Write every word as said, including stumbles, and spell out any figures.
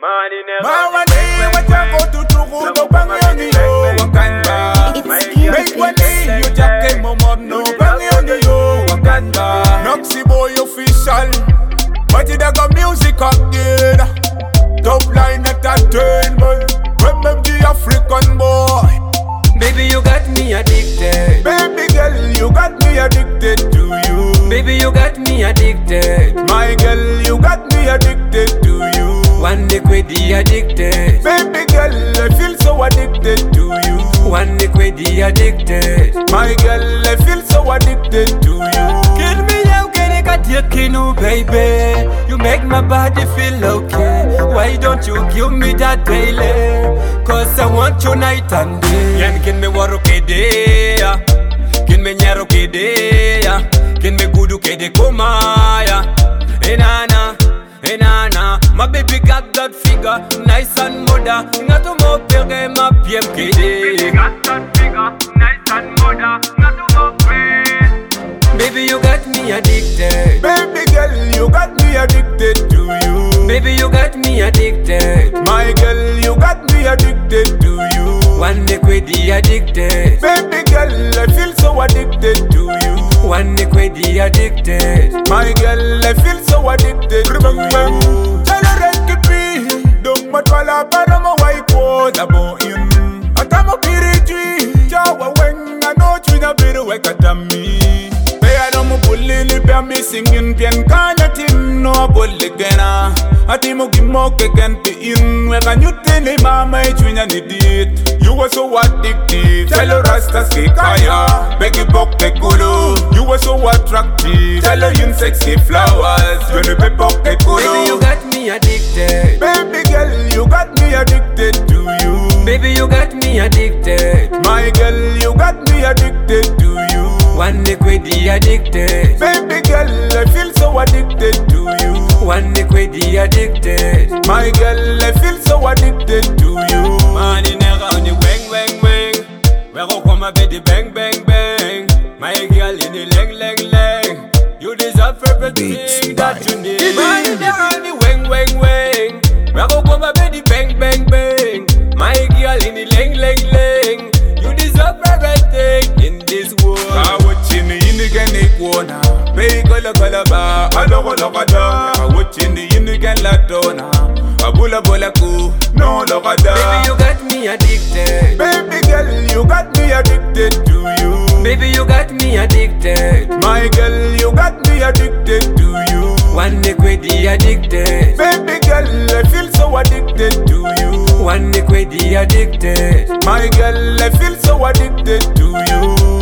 Mama day, what you go to Togo, no bang on the yo, Wakanda. Make one day, you just came home up, no bang on the yo, Wakanda. Noxy boy official, but it got music again. Top line entertainment, remember the African boy. Baby, you got me addicted. Baby girl, you got me addicted to you. Baby, you got me addicted. My girl, you got me addicted to you. One liquid addicted. Baby girl, I feel so addicted to you. One liquid addicted. My girl, I feel so addicted to you. Kill me now, can I got your kinu, baby? You make my body feel okay. Why don't you give me that daily? Cause I want you night and day. Yan kin me waru kede ya, kin me nyaro kede ya, kin me gudu kede kuma ya. Enana, enana, my baby got that figure, nice and mother. Ngato mo pere ma piem kede. Baby got that figure, nice and mother. Ngato mo pere. Baby, you got me addicted. Baby girl, you got me addicted to you. Baby, you got me addicted. My girl, you got me addicted to you. One liquid addicted. Baby girl, I feel so addicted to you. One liquid addicted. My girl, I feel so addicted to you. Tell her that could be. Don't matter wala para mo white water bo in. Atamo piriji. Jawa when I know you na biru wekatami. I don't bully ni be me singing pian kanya tim no bully gena. Ati mo gimo ke kenti in we kan you tell mama e chunya ni dit. You were so addictive. Tell rastas ke kaya. Begi bok ke kulu. You were so attractive. Tell you sexy flowers. You ne be bok ke kulu. Baby, you got me addicted. Baby girl, you got me addicted to you. Baby, you got me addicted. My girl, you got me addicted to you. One liquid addicted. Baby girl, I feel so addicted to you. One liquid addicted. My girl, I feel so addicted to you. Man, in a round the wang wang wang. Where go come a bit the bang bang bang. My girl in the leg leg leg. You deserve everything that you need. Man, in a round the wang wang wang. Where go come a bit the bang bang bang. My girl in the leg leg leg. You deserve everything in this world. I watching the indigan equona. Pay color color ba. Alogo logo da. I watching the indigan latona. Abula bola ku. No logo da. Baby, you got me addicted. Baby girl, you got me addicted to you. Baby, you got me addicted. My girl, you got me addicted to you. One liquid addicted. Baby girl, I feel so addicted to you. One liquid addicted. My girl, I feel so addicted to you.